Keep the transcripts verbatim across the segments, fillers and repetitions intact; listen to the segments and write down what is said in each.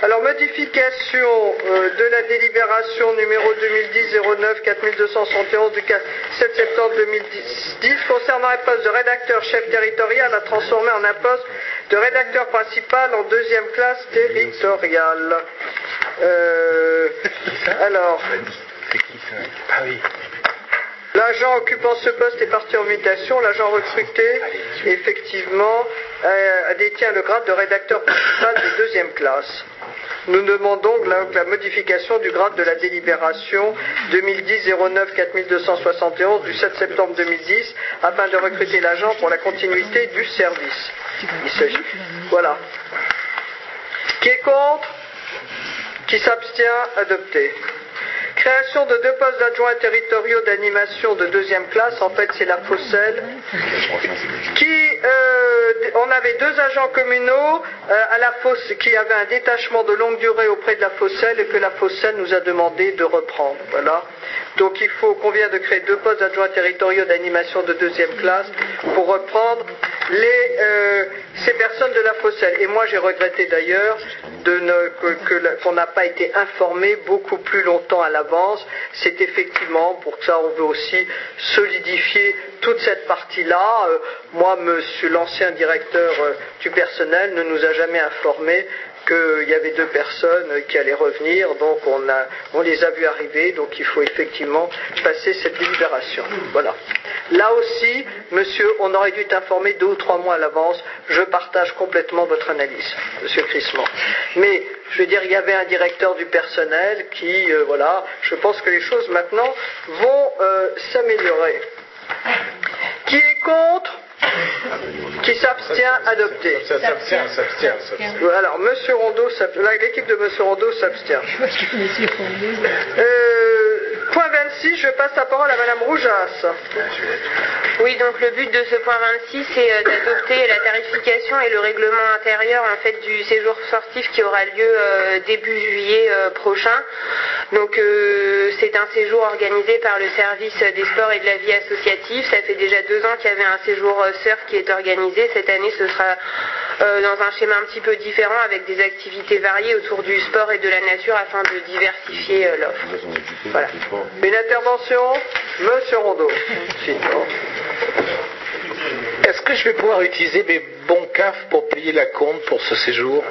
Alors, modification euh, de la délibération numéro deux mille dix zéro neuf quatre deux cent soixante et onze du sept septembre deux mille dix concernant un poste de rédacteur chef territorial à transformer en un poste de rédacteur principal en deuxième classe territoriale. Euh, alors, ah oui. L'agent occupant ce poste est parti en mutation. L'agent recruté, effectivement, euh, détient le grade de rédacteur principal de deuxième classe. Nous demandons donc la, la modification du grade de la délibération deux mille dix zéro neuf quatre deux cent soixante et onze du sept septembre deux mille dix afin de recruter l'agent pour la continuité du service. Il s'agit. Voilà. Qui est contre? Qui s'abstient? Adopté. Création de deux postes d'adjoints territoriaux d'animation de deuxième classe, en fait c'est la Fosselle, qui, euh, on avait deux agents communaux euh, à la Fosse, qui avaient un détachement de longue durée auprès de la Fosselle et que la Fosselle nous a demandé de reprendre. Voilà. Donc il faut qu'on vienne de créer deux postes d'adjoints territoriaux d'animation de deuxième classe pour reprendre les, euh, ces personnes de la Fosselle. Et moi j'ai regretté d'ailleurs de ne, que, que, qu'on n'a pas été informé beaucoup plus longtemps à l'avance. C'est effectivement, pour ça on veut aussi solidifier toute cette partie-là. Euh, moi, monsieur l'ancien directeur euh, du personnel ne nous a jamais informé qu'il y avait deux personnes qui allaient revenir, donc on, a, on les a vus arriver, donc il faut effectivement passer cette délibération. Voilà. Là aussi, monsieur, on aurait dû t'informer deux ou trois mois à l'avance. Je partage complètement votre analyse, monsieur Crissement. Mais, je veux dire, il y avait un directeur du personnel qui, euh, voilà, je pense que les choses maintenant vont euh, s'améliorer. Qui est contre ? Qui s'abstient? Adopté. Ça s'abstient, s'abstient, s'abstient. Alors, monsieur Rondeau, l'équipe de monsieur Rondeau s'abstient. Euh, point vingt-six, je passe la parole à madame Roujas. Oui, donc le but de ce point vingt-six, c'est d'adopter la tarification et le règlement intérieur en fait du séjour sportif qui aura lieu euh, début juillet euh, prochain. Donc euh, c'est un séjour organisé par le service des sports et de la vie associative. Ça fait déjà deux ans qu'il y avait un séjour euh, surf qui est organisé. Cette année, ce sera euh, dans un schéma un petit peu différent avec des activités variées autour du sport et de la nature afin de diversifier euh, l'offre. Voilà. Une intervention, monsieur Rondeau. Est-ce que je vais pouvoir utiliser mes bons C A F pour payer la compte pour ce séjour?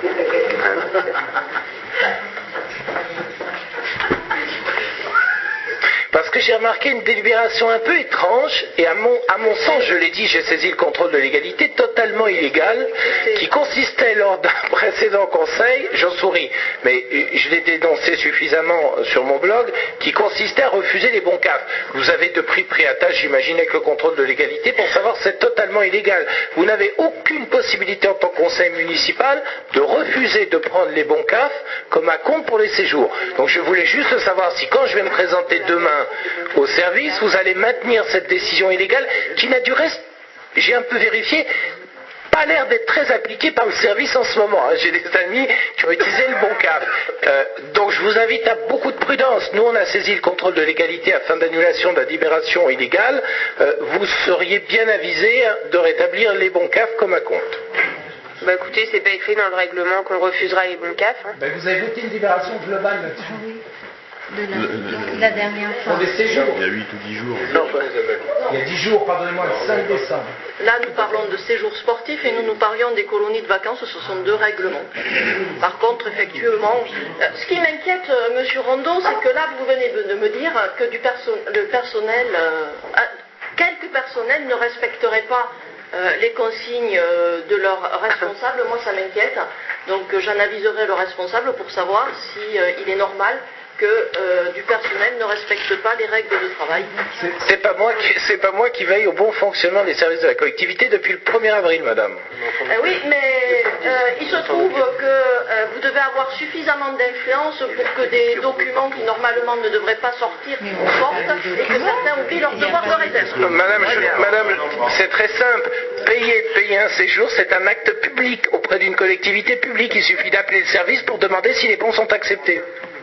Parce que j'ai remarqué une délibération un peu étrange, et à mon, à mon sens, je l'ai dit, j'ai saisi le contrôle de légalité, totalement illégal, qui consistait lors d'un précédent conseil, j'en souris, mais je l'ai dénoncé suffisamment sur mon blog, qui consistait à refuser les bons C A F. Vous avez de prix pris à tâche, j'imagine, avec le contrôle de légalité, pour savoir que c'est totalement illégal. Vous n'avez aucune possibilité en tant que conseil municipal de refuser de prendre les bons C A F comme à compte pour les séjours. Donc je voulais juste savoir si quand je vais me présenter demain au service, vous allez maintenir cette décision illégale qui n'a du reste, j'ai un peu vérifié, pas l'air d'être très appliquée par le service en ce moment. J'ai des amis qui ont utilisé le bon C A F. Euh, donc je vous invite à beaucoup de prudence. Nous, on a saisi le contrôle de légalité afin d'annulation de la libération illégale. Euh, vous seriez bien avisé de rétablir les bons C A F comme à compte. Bah écoutez, c'est pas écrit dans le règlement qu'on refusera les bons C A F. Hein. Ben, vous avez voté une libération globale là-dessus. De la, le, la dernière fois. Pour des séjours. Il y a huit ou dix jours. Non, il y a dix jours, pardonnez-moi, le cinq décembre. Là, nous parlons de séjours sportifs et nous nous parlions des colonies de vacances, ce sont deux règlements. Par contre, effectivement, ce qui m'inquiète, monsieur Rondeau, c'est que là, vous venez de me dire que du perso- le personnel, euh, quelques personnels ne respecteraient pas euh, les consignes euh, de leurs responsables. Moi, ça m'inquiète. Donc, euh, j'en aviserai le responsable pour savoir si euh, il est normal que euh, du personnel ne respecte pas les règles de travail. C'est, c'est pas moi qui, c'est pas moi qui veille au bon fonctionnement des services de la collectivité depuis le premier avril, madame. Euh, oui, mais euh, il se trouve que euh, vous devez avoir suffisamment d'influence pour que des documents qui normalement ne devraient pas sortir sortent et que certains oublient leur devoir de réserve. Madame, je, madame, c'est très simple. Payer, payer un séjour, c'est un acte public auprès d'une collectivité publique. Il suffit d'appeler le service pour demander si les bons sont acceptés.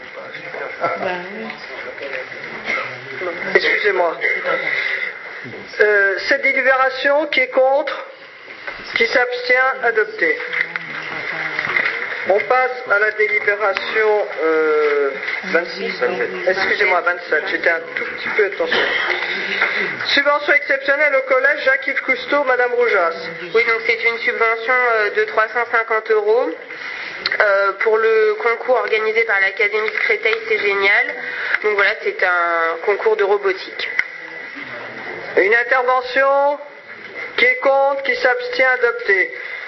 Excusez-moi. Euh, cette délibération, qui est contre? Qui s'abstient? Adopté. On passe à la délibération euh, vingt-six, excusez-moi, vingt-sept, j'étais un tout petit peu attention. Subvention exceptionnelle au collège Jacques-Yves Cousteau, Madame Roujas. Oui, donc c'est une subvention euh, de trois cent cinquante euros. Euh, pour le concours organisé par l'Académie de Créteil, c'est génial. Donc voilà, c'est un concours de robotique. Une intervention, qui est contre, qui s'abstient, adopté.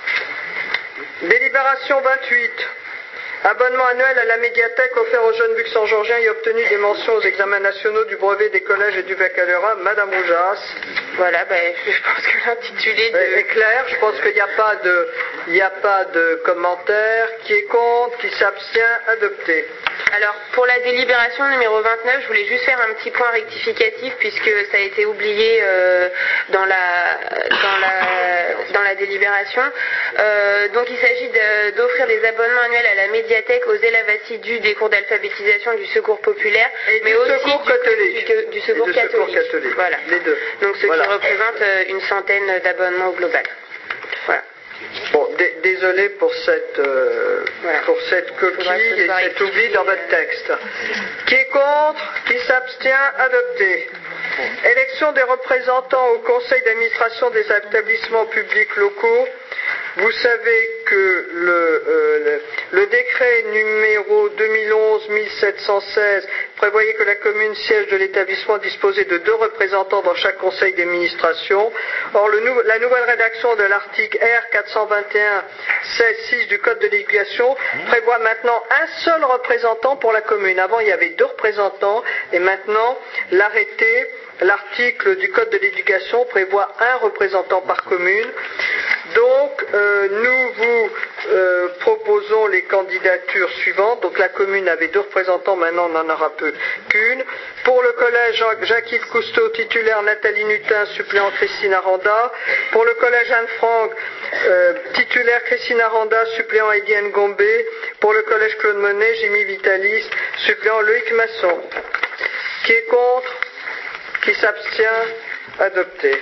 Délibération vingt-huit. Abonnement annuel à la médiathèque offert aux jeunes luxembourgeois et obtenu des mentions aux examens nationaux du brevet des collèges et du baccalauréat, Madame Roujas. Voilà, ben, je pense que l'intitulé de... est clair, je pense qu'il n'y a pas de, il n'y a pas de commentaire. Qui est contre, qui s'abstient, adopté. Alors, pour la délibération numéro vingt-neuf, je voulais juste faire un petit point rectificatif puisque ça a été oublié euh, dans, la, dans, la, dans la délibération. Euh, donc, il s'agit de, d'offrir des abonnements annuels à la médiathèque aux élèves assidus des cours d'alphabétisation du secours populaire, et mais du aussi secours du, catholique. du, du secours, du catholique. secours catholique. Voilà. Les deux. Donc, ce voilà. qui représente euh, une centaine d'abonnements au global. Voilà. Bon, d- désolé pour cette, euh, voilà. pour cette coquille et cet oubli dans votre texte. Qui est contre, qui s'abstient, adopté. Élection des représentants au conseil d'administration des établissements publics locaux. Vous savez que le, euh, le, le décret numéro deux mille onze mille sept cent seize prévoyait que la commune siège de l'établissement disposait de deux représentants dans chaque conseil d'administration. Or, le nou- la nouvelle rédaction de l'article R quatre cent vingt et un seize six du Code de l'éducation prévoit maintenant un seul représentant pour la commune. Avant, il y avait deux représentants et maintenant, l'arrêté, l'article du Code de l'éducation prévoit un représentant par commune. Donc, euh, nous vous euh, proposons les candidatures suivantes. Donc, la commune avait deux représentants, maintenant on n'en aura peu qu'une. Pour le collège Jacques-Yves Cousteau, titulaire Nathalie Nutin, suppléant Christine Aranda. Pour le collège Anne-Franck, euh, titulaire Christine Aranda, suppléant Ediane Gombe. Pour le collège Claude Monet, Jimmy Vitalis, suppléant Loïc Masson. Qui est contre? Qui s'abstient? Adopté.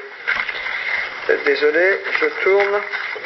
Désolé, je tourne.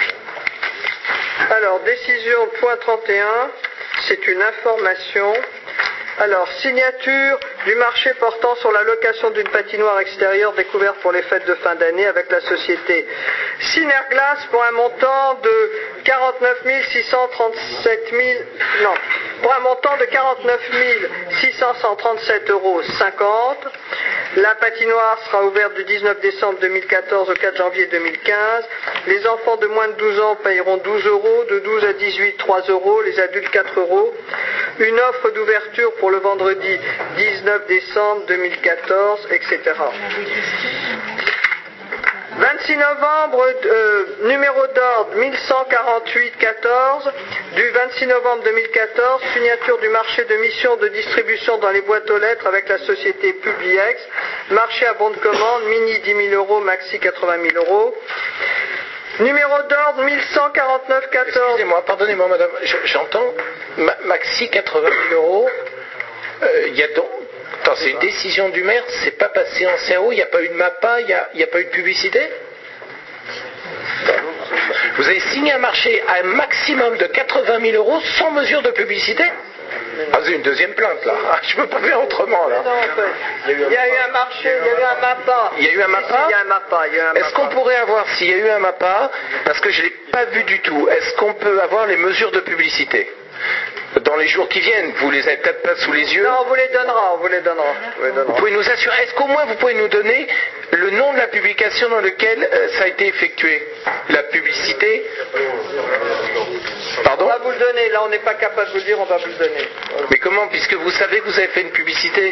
Alors, décision point trente et un, c'est une information. Alors, signature du marché portant sur la location d'une patinoire extérieure découverte pour les fêtes de fin d'année avec la société Synerglace pour un montant de quarante-neuf mille six cent trente-sept mille, non, pour un montant de quarante-neuf mille six cent trente-sept euros cinquante. La patinoire sera ouverte du dix-neuf décembre deux mille quatorze au quatre janvier deux mille quinze. Les enfants de moins de douze ans payeront douze euros, de douze à dix-huit, trois euros, les adultes quatre euros. Une offre d'ouverture pour le vendredi dix-neuf décembre deux mille quatorze, et cetera. vingt-six novembre, euh, numéro d'ordre mille cent quarante-huit quatorze, du vingt-six novembre deux mille quatorze, signature du marché de mission de distribution dans les boîtes aux lettres avec la société Publiex, marché à bon de commande, mini dix mille euros, maxi quatre-vingt mille euros. Numéro d'ordre mille cent quarante-neuf quatorze. Excusez-moi, pardonnez-moi madame, j'entends ma, maxi quatre-vingt mille euros, il euh, y a donc... Attends, c'est une décision du maire, c'est pas passé en C A O, il n'y a pas eu de MAPA, il n'y a, a pas eu de publicité? Vous avez signé un marché à un maximum de quatre-vingt mille euros sans mesure de publicité? Ah, c'est une deuxième plainte là, ah, je peux pas faire autrement là. Non, en fait, il y a eu un marché, il y a eu un MAPA. Il y a eu un MAPA? Il y a un MAPA, il y a eu un MAPA. Est-ce qu'on pourrait avoir, s'il y a eu un MAPA, parce que je ne l'ai pas vu du tout, est-ce qu'on peut avoir les mesures de publicité dans les jours qui viennent? Vous les avez peut-être pas sous les yeux. Non, on vous les donnera, on vous les donnera. Vous, les donnera. Vous pouvez nous assurer, est-ce qu'au moins vous pouvez nous donner le nom de la publication dans laquelle euh, ça a été effectué? La publicité? Pardon? On va vous le donner, là on n'est pas capable de vous le dire, on va vous le donner. Mais comment, puisque vous savez que vous avez fait une publicité?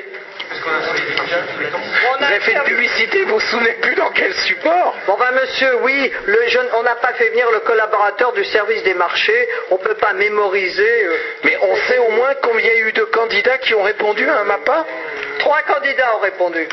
Vous avez fait une publicité, vous ne vous souvenez plus dans quel support? Bon ben monsieur, oui, le jeune, on n'a pas fait venir le collaborateur du service des marchés, on ne peut pas mémoriser. Euh, Mais on sait au moins combien il y a eu de candidats qui ont répondu à un MAPA? Trois candidats ont répondu.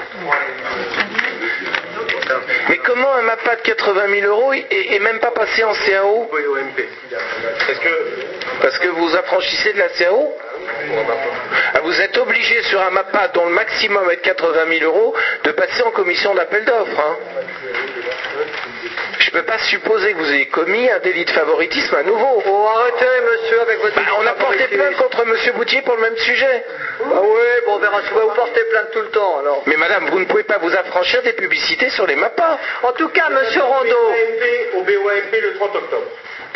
Mais comment un MAPA de quatre-vingt mille euros est même pas passé en C A O? Oui, au M P. Parce que, parce que vous affranchissez de la C A O? Ah, vous êtes obligé sur un MAPA dont le maximum est de quatre-vingt mille euros de passer en commission d'appel d'offres. Hein. Je ne peux pas supposer que vous ayez commis un délit de favoritisme à nouveau. Oh, arrêtez monsieur, M. Boutier pour le même sujet. Ah oui, bon, on verra si vous portez plainte tout le temps, alors. Mais madame, vous ne pouvez pas vous affranchir des publicités sur les MAPA. En tout cas, M. Rondeau... Au B O A M P le trente octobre.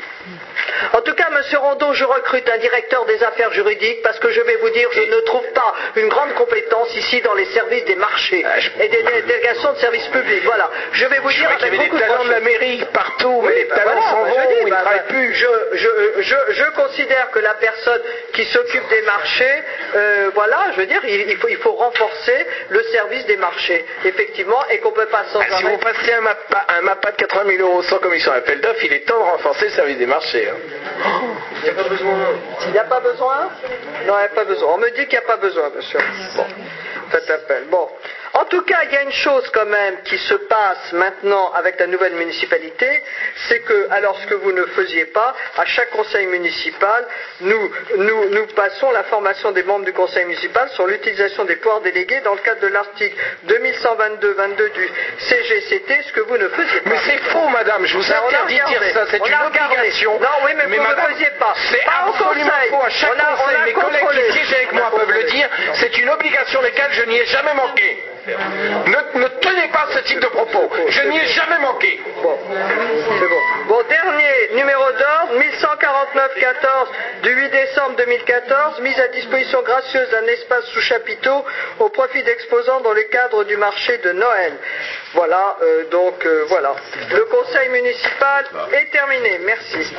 En tout cas, Monsieur Rondeau, je recrute un directeur des affaires juridiques parce que je vais vous dire, je ne trouve pas une grande compétence ici dans les services des marchés et des délégations de services publics. Voilà. Je vais vous Je dire vois qu'il y avec avait des beaucoup de talents de franchise. l'Amérique partout, mais Oui, les bah talents voilà, s'en bah vont, je dis, ils ne bah, travaillent bah, plus. Je, je, je, je, considère que la personne qui s'occupe des marchés, euh, voilà, je veux dire, il, il, faut, il faut renforcer le service des marchés, effectivement, et qu'on ne peut pas sans Ah, si arrêt- vous passez un MAPA, un MAPA de quatre-vingt mille euros sans commission d'appel d'offres, il est temps de renforcer le service des marchés. Hein. Il n'y a pas besoin. Il n'y a pas besoin? Non, il n'y a pas besoin. On me dit qu'il n'y a pas besoin, monsieur. Bon, faites appel. Bon. En tout cas, il y a une chose quand même qui se passe maintenant avec la nouvelle municipalité, c'est que, alors ce que vous ne faisiez pas, à chaque conseil municipal, nous, nous, nous passons la formation des membres du conseil municipal sur l'utilisation des pouvoirs délégués dans le cadre de l'article deux mille cent vingt-deux vingt-deux du C G C T, ce que vous ne faisiez pas. Mais c'est faux, madame, je vous Ben, on a interdis de dire regardé. ça, c'est On une a regardé. obligation. Non, oui, mais vous ne madame, le faisiez pas. C'est Pas au absolument conseil. faux. À chaque On a- on conseil, a mes collègues contrôlé. qui siègent avec On a moi peuvent le contrôlé. dire, c'est une obligation laquelle je n'y ai jamais manqué. Ne, ne tenez pas ce type de propos. Je n'y ai jamais manqué. Bon, c'est bon. Bon, dernier numéro d'ordre, mille cent quarante-neuf quatorze du huit décembre deux mille quatorze, mise à disposition gracieuse d'un espace sous chapiteau au profit d'exposants dans le cadre du marché de Noël. Voilà, euh, donc euh, voilà. Le conseil municipal est terminé. Merci.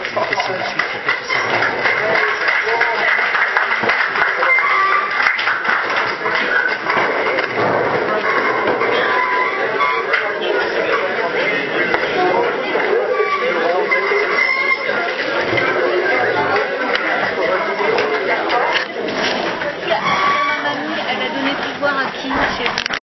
Madame Mamie, elle a donné pouvoir à qui chez vous?